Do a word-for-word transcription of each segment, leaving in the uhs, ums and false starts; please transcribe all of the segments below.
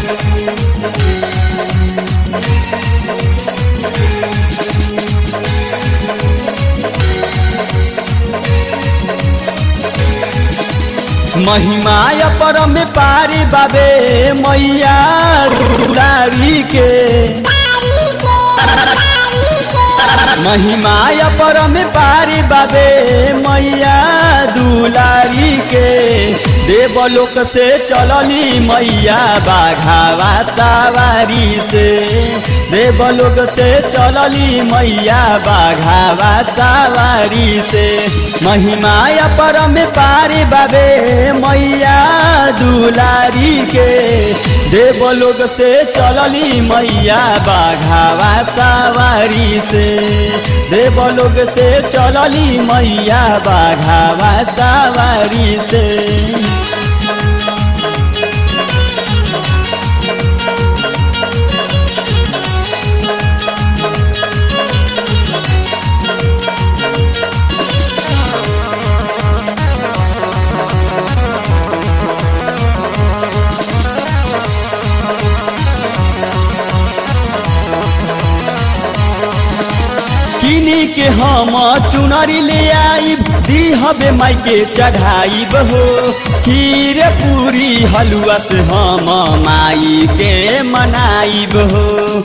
महिमाय परम पारी बाबे मैया दुलारी के महिमाय परम पारी बाबे मैया दुलारी के देवलोक से चलली मैया बाघावा सवारी से देवलोक से चलली मैया बाघावा सवारी से महिमाय परम पारी बाबे मैया दुलारी के देवलोक से चलली मैया बाघावा सवारी से देवलोक से चलली मैया बाघावा सवारी से। किनी के हम चुनरी ले आईब दी हबे माई के चढ़ाईब हो खीर पूरी हलुआ से हम माई के मनाईब हो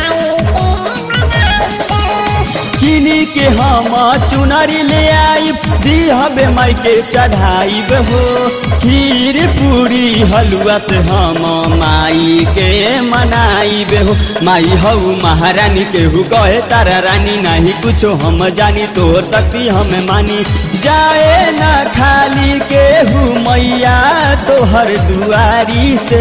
किनी के हम चुनरी ले आईब दी हबे माई के चढ़ाईब हो खीर पूरी हलुआ से हम माई के मनाईब हो माई हऊ महारानी केहू कहे तारा रानी नहीं कुछ हम जानी तोहर शक्ति हम मानी जाए न खाली केहू मैया तोहर दुआरी से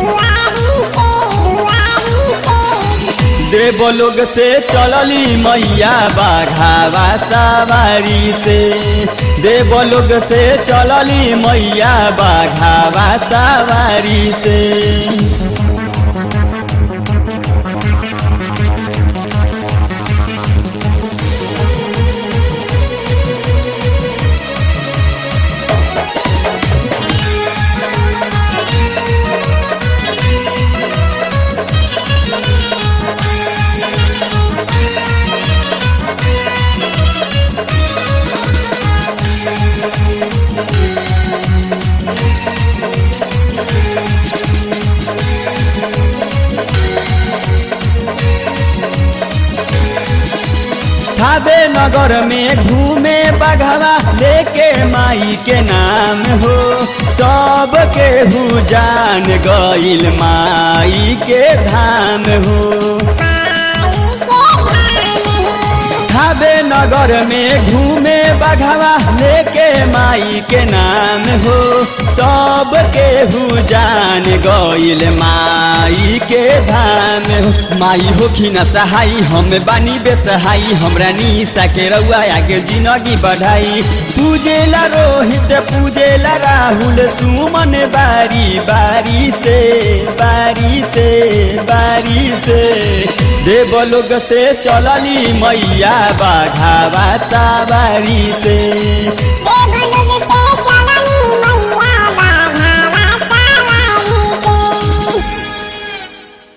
देवलोक से चलली मैया बाघावा सवारी से देवलोक से चलली मैया बाघावा सवारी से। थावे नगर में घूमे बघवा लेके माई के नाम हो सब केहू जान गइल माई के धाम हो थावे नगर में घूमे बघवा लेके माई के नाम हो सब केहू जान गइल माई के धाम हो माई होखी न सहाई हम बानी बेसहाई हमरा निशा के रउआ आगे जिंदगी बढ़ाई पूजेला रोहित पूजेला राहुल सुमन बारी बारी से बारी से बारी से देवलोक से चलली मैया बाघावा सवारी से